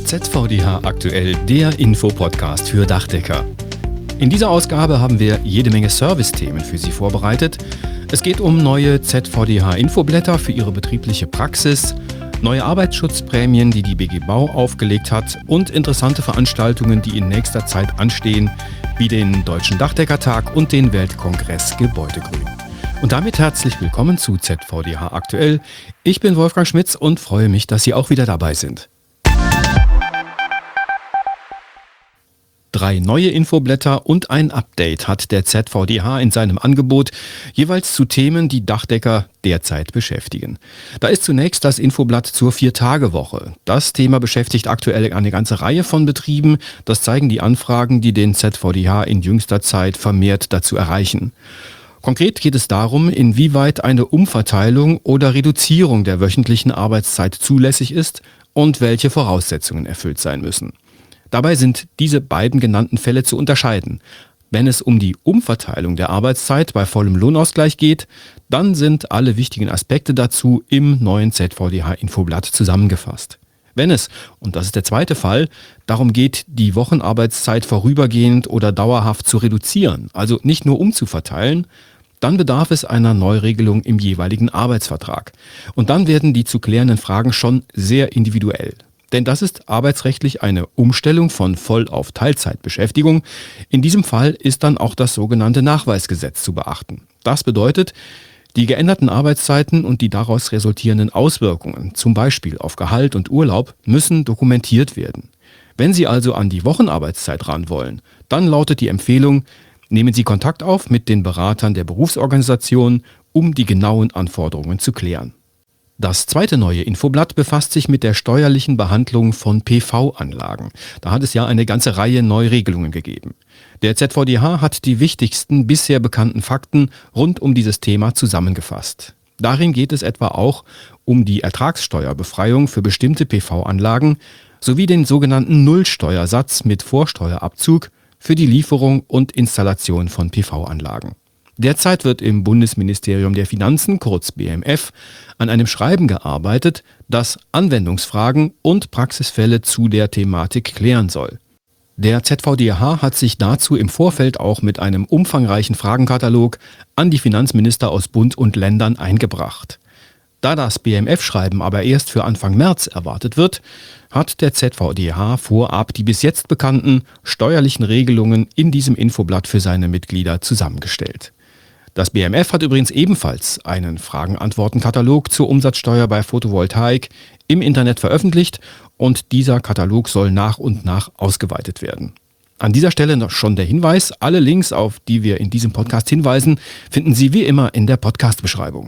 ZVDH aktuell, der Infopodcast für Dachdecker. In dieser Ausgabe haben wir jede Menge Servicethemen für Sie vorbereitet. Es geht um neue ZVDH-Infoblätter für Ihre betriebliche Praxis, neue Arbeitsschutzprämien, die die BG Bau aufgelegt hat und interessante Veranstaltungen, die in nächster Zeit anstehen, wie den Deutschen Dachdeckertag und den Weltkongress Gebäudegrün. Und damit herzlich willkommen zu ZVDH aktuell. Ich bin Wolfgang Schmitz und freue mich, dass Sie auch wieder dabei sind. 3 neue Infoblätter und ein Update hat der ZVDH in seinem Angebot, jeweils zu Themen, die Dachdecker derzeit beschäftigen. Da ist zunächst das Infoblatt zur 4-Tage-Woche. Das Thema beschäftigt aktuell eine ganze Reihe von Betrieben. Das zeigen die Anfragen, die den ZVDH in jüngster Zeit vermehrt dazu erreichen. Konkret geht es darum, inwieweit eine Umverteilung oder Reduzierung der wöchentlichen Arbeitszeit zulässig ist und welche Voraussetzungen erfüllt sein müssen. Dabei sind diese beiden genannten Fälle zu unterscheiden. Wenn es um die Umverteilung der Arbeitszeit bei vollem Lohnausgleich geht, dann sind alle wichtigen Aspekte dazu im neuen ZVDH-Infoblatt zusammengefasst. Wenn es, und das ist der zweite Fall, darum geht, die Wochenarbeitszeit vorübergehend oder dauerhaft zu reduzieren, also nicht nur umzuverteilen, dann bedarf es einer Neuregelung im jeweiligen Arbeitsvertrag. Und dann werden die zu klärenden Fragen schon sehr individuell. Denn das ist arbeitsrechtlich eine Umstellung von Voll- auf Teilzeitbeschäftigung. In diesem Fall ist dann auch das sogenannte Nachweisgesetz zu beachten. Das bedeutet, die geänderten Arbeitszeiten und die daraus resultierenden Auswirkungen, zum Beispiel auf Gehalt und Urlaub, müssen dokumentiert werden. Wenn Sie also an die Wochenarbeitszeit ran wollen, dann lautet die Empfehlung, nehmen Sie Kontakt auf mit den Beratern der Berufsorganisation, um die genauen Anforderungen zu klären. Das zweite neue Infoblatt befasst sich mit der steuerlichen Behandlung von PV-Anlagen. Da hat es ja eine ganze Reihe Neuregelungen gegeben. Der ZVDH hat die wichtigsten bisher bekannten Fakten rund um dieses Thema zusammengefasst. Darin geht es etwa auch um die Ertragssteuerbefreiung für bestimmte PV-Anlagen sowie den sogenannten Nullsteuersatz mit Vorsteuerabzug für die Lieferung und Installation von PV-Anlagen. Derzeit wird im Bundesministerium der Finanzen, kurz BMF, an einem Schreiben gearbeitet, das Anwendungsfragen und Praxisfälle zu der Thematik klären soll. Der ZVDH hat sich dazu im Vorfeld auch mit einem umfangreichen Fragenkatalog an die Finanzminister aus Bund und Ländern eingebracht. Da das BMF-Schreiben aber erst für Anfang März erwartet wird, hat der ZVDH vorab die bis jetzt bekannten steuerlichen Regelungen in diesem Infoblatt für seine Mitglieder zusammengestellt. Das BMF hat übrigens ebenfalls einen Fragen-Antworten-Katalog zur Umsatzsteuer bei Photovoltaik im Internet veröffentlicht und dieser Katalog soll nach und nach ausgeweitet werden. An dieser Stelle noch schon der Hinweis, alle Links, auf die wir in diesem Podcast hinweisen, finden Sie wie immer in der Podcast-Beschreibung.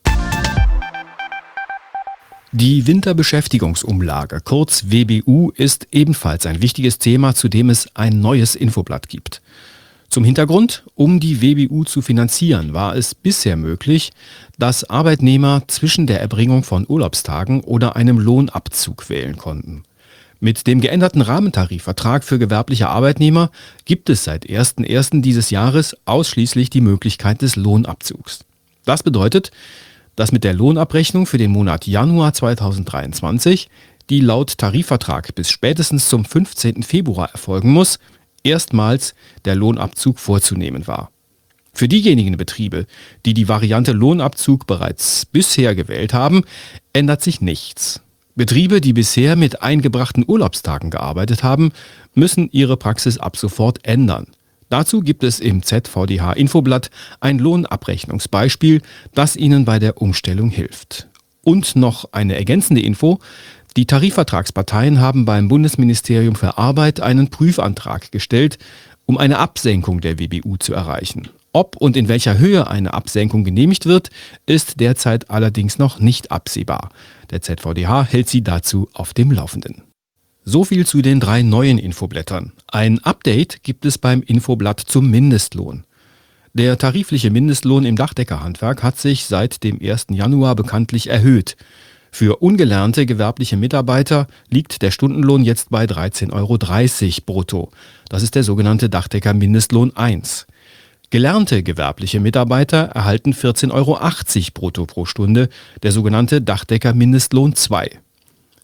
Die Winterbeschäftigungsumlage, kurz WBU, ist ebenfalls ein wichtiges Thema, zu dem es ein neues Infoblatt gibt. Zum Hintergrund, um die WBU zu finanzieren, war es bisher möglich, dass Arbeitnehmer zwischen der Erbringung von Urlaubstagen oder einem Lohnabzug wählen konnten. Mit dem geänderten Rahmentarifvertrag für gewerbliche Arbeitnehmer gibt es seit 1.1. dieses Jahres ausschließlich die Möglichkeit des Lohnabzugs. Das bedeutet, dass mit der Lohnabrechnung für den Monat Januar 2023, die laut Tarifvertrag bis spätestens zum 15. Februar erfolgen muss, erstmals der Lohnabzug vorzunehmen war. Für diejenigen Betriebe, die die Variante Lohnabzug bereits bisher gewählt haben, ändert sich nichts. Betriebe, die bisher mit eingebrachten Urlaubstagen gearbeitet haben, müssen ihre Praxis ab sofort ändern. Dazu gibt es im ZVDH-Infoblatt ein Lohnabrechnungsbeispiel, das Ihnen bei der Umstellung hilft. Und noch eine ergänzende Info: Die Tarifvertragsparteien haben beim Bundesministerium für Arbeit einen Prüfantrag gestellt, um eine Absenkung der WBU zu erreichen. Ob und in welcher Höhe eine Absenkung genehmigt wird, ist derzeit allerdings noch nicht absehbar. Der ZVDH hält Sie dazu auf dem Laufenden. So viel zu den 3 neuen Infoblättern. Ein Update gibt es beim Infoblatt zum Mindestlohn. Der tarifliche Mindestlohn im Dachdeckerhandwerk hat sich seit dem 1. Januar bekanntlich erhöht. Für ungelernte gewerbliche Mitarbeiter liegt der Stundenlohn jetzt bei 13,30 € brutto. Das ist der sogenannte Dachdecker-Mindestlohn 1. Gelernte gewerbliche Mitarbeiter erhalten 14,80 € brutto pro Stunde, der sogenannte Dachdecker-Mindestlohn 2.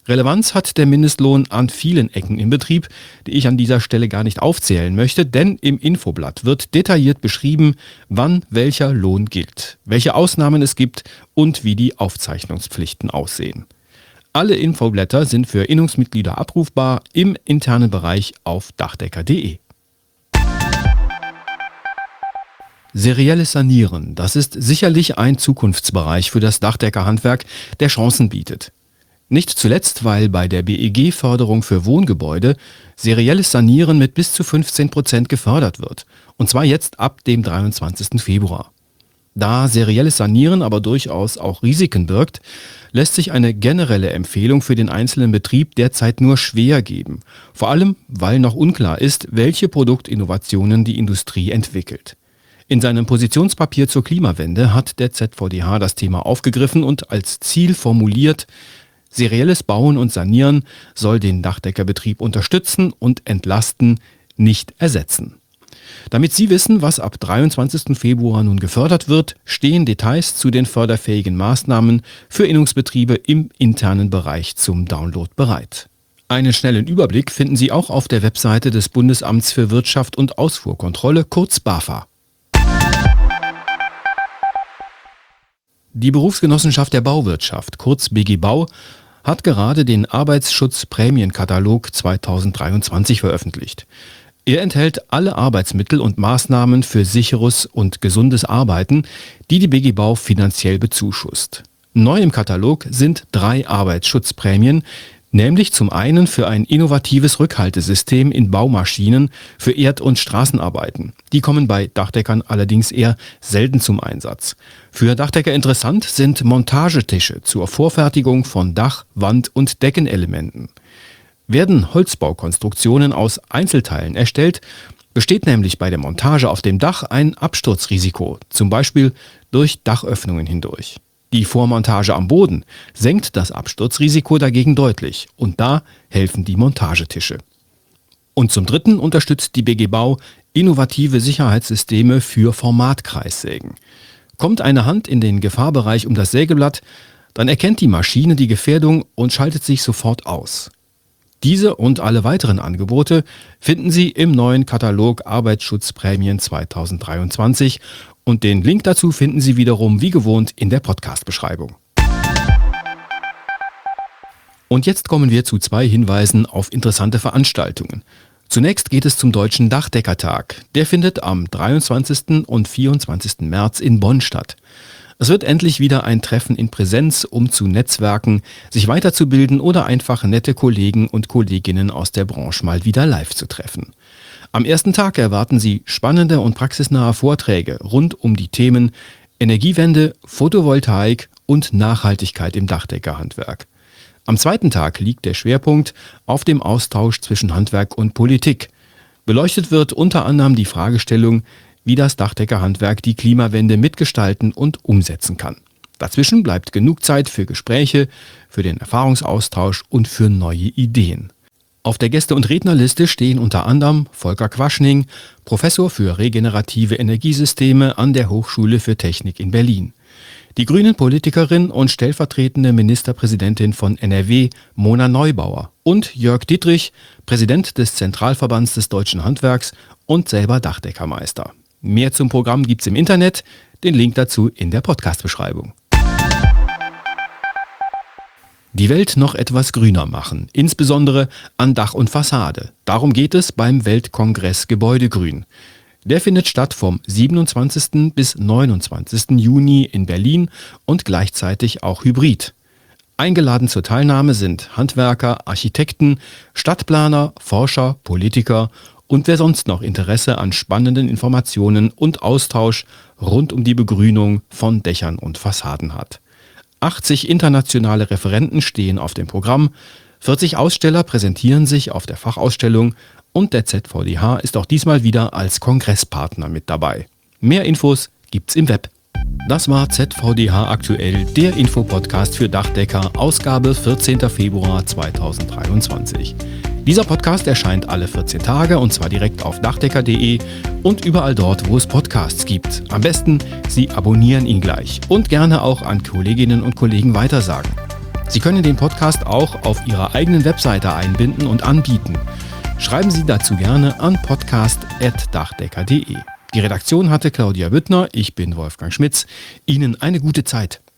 Relevanz hat der Mindestlohn an vielen Ecken im Betrieb, die ich an dieser Stelle gar nicht aufzählen möchte, denn im Infoblatt wird detailliert beschrieben, wann welcher Lohn gilt, welche Ausnahmen es gibt und wie die Aufzeichnungspflichten aussehen. Alle Infoblätter sind für Innungsmitglieder abrufbar im internen Bereich auf dachdecker.de. Serielles Sanieren, das ist sicherlich ein Zukunftsbereich für das Dachdeckerhandwerk, der Chancen bietet. Nicht zuletzt, weil bei der BEG-Förderung für Wohngebäude serielles Sanieren mit bis zu 15% gefördert wird. Und zwar jetzt ab dem 23. Februar. Da serielles Sanieren aber durchaus auch Risiken birgt, lässt sich eine generelle Empfehlung für den einzelnen Betrieb derzeit nur schwer geben. Vor allem, weil noch unklar ist, welche Produktinnovationen die Industrie entwickelt. In seinem Positionspapier zur Klimawende hat der ZVDH das Thema aufgegriffen und als Ziel formuliert: Serielles Bauen und Sanieren soll den Dachdeckerbetrieb unterstützen und entlasten, nicht ersetzen. Damit Sie wissen, was ab 23. Februar nun gefördert wird, stehen Details zu den förderfähigen Maßnahmen für Innungsbetriebe im internen Bereich zum Download bereit. Einen schnellen Überblick finden Sie auch auf der Webseite des Bundesamts für Wirtschaft und Ausfuhrkontrolle, kurz BAFA. Die Berufsgenossenschaft der Bauwirtschaft, kurz BG Bau, hat gerade den Arbeitsschutzprämienkatalog 2023 veröffentlicht. Er enthält alle Arbeitsmittel und Maßnahmen für sicheres und gesundes Arbeiten, die die BG Bau finanziell bezuschusst. Neu im Katalog sind 3 Arbeitsschutzprämien, nämlich zum einen für ein innovatives Rückhaltesystem in Baumaschinen für Erd- und Straßenarbeiten. Die kommen bei Dachdeckern allerdings eher selten zum Einsatz. Für Dachdecker interessant sind Montagetische zur Vorfertigung von Dach-, Wand- und Deckenelementen. Werden Holzbaukonstruktionen aus Einzelteilen erstellt, besteht nämlich bei der Montage auf dem Dach ein Absturzrisiko, zum Beispiel durch Dachöffnungen hindurch. Die Vormontage am Boden senkt das Absturzrisiko dagegen deutlich und da helfen die Montagetische. Und zum Dritten unterstützt die BG Bau innovative Sicherheitssysteme für Formatkreissägen. Kommt eine Hand in den Gefahrbereich um das Sägeblatt, dann erkennt die Maschine die Gefährdung und schaltet sich sofort aus. Diese und alle weiteren Angebote finden Sie im neuen Katalog Arbeitsschutzprämien 2023 und den Link dazu finden Sie wiederum wie gewohnt in der Podcast-Beschreibung. Und jetzt kommen wir zu 2 Hinweisen auf interessante Veranstaltungen. Zunächst geht es zum Deutschen Dachdeckertag. Der findet am 23. und 24. März in Bonn statt. Es wird endlich wieder ein Treffen in Präsenz, um zu netzwerken, sich weiterzubilden oder einfach nette Kollegen und Kolleginnen aus der Branche mal wieder live zu treffen. Am ersten Tag erwarten Sie spannende und praxisnahe Vorträge rund um die Themen Energiewende, Photovoltaik und Nachhaltigkeit im Dachdeckerhandwerk. Am zweiten Tag liegt der Schwerpunkt auf dem Austausch zwischen Handwerk und Politik. Beleuchtet wird unter anderem die Fragestellung, wie das Dachdeckerhandwerk die Klimawende mitgestalten und umsetzen kann. Dazwischen bleibt genug Zeit für Gespräche, für den Erfahrungsaustausch und für neue Ideen. Auf der Gäste- und Rednerliste stehen unter anderem Volker Quaschning, Professor für regenerative Energiesysteme an der Hochschule für Technik in Berlin. Die Grünen-Politikerin und stellvertretende Ministerpräsidentin von NRW, Mona Neubauer, und Jörg Dietrich, Präsident des Zentralverbands des Deutschen Handwerks und selber Dachdeckermeister. Mehr zum Programm gibt's im Internet, den Link dazu in der Podcast-Beschreibung. Die Welt noch etwas grüner machen, insbesondere an Dach und Fassade. Darum geht es beim Weltkongress Gebäudegrün. Der findet statt vom 27. bis 29. Juni in Berlin und gleichzeitig auch hybrid. Eingeladen zur Teilnahme sind Handwerker, Architekten, Stadtplaner, Forscher, Politiker und wer sonst noch Interesse an spannenden Informationen und Austausch rund um die Begrünung von Dächern und Fassaden hat. 80 internationale Referenten stehen auf dem Programm, 40 Aussteller präsentieren sich auf der Fachausstellung und der ZVDH ist auch diesmal wieder als Kongresspartner mit dabei. Mehr Infos gibt's im Web. Das war ZVDH aktuell, der Infopodcast für Dachdecker, Ausgabe 14. Februar 2023. Dieser Podcast erscheint alle 14 Tage und zwar direkt auf dachdecker.de und überall dort, wo es Podcasts gibt. Am besten, Sie abonnieren ihn gleich und gerne auch an Kolleginnen und Kollegen weitersagen. Sie können den Podcast auch auf Ihrer eigenen Webseite einbinden und anbieten. Schreiben Sie dazu gerne an podcast@dachdecker.de. Die Redaktion hatte Claudia Büttner, ich bin Wolfgang Schmitz. Ihnen eine gute Zeit.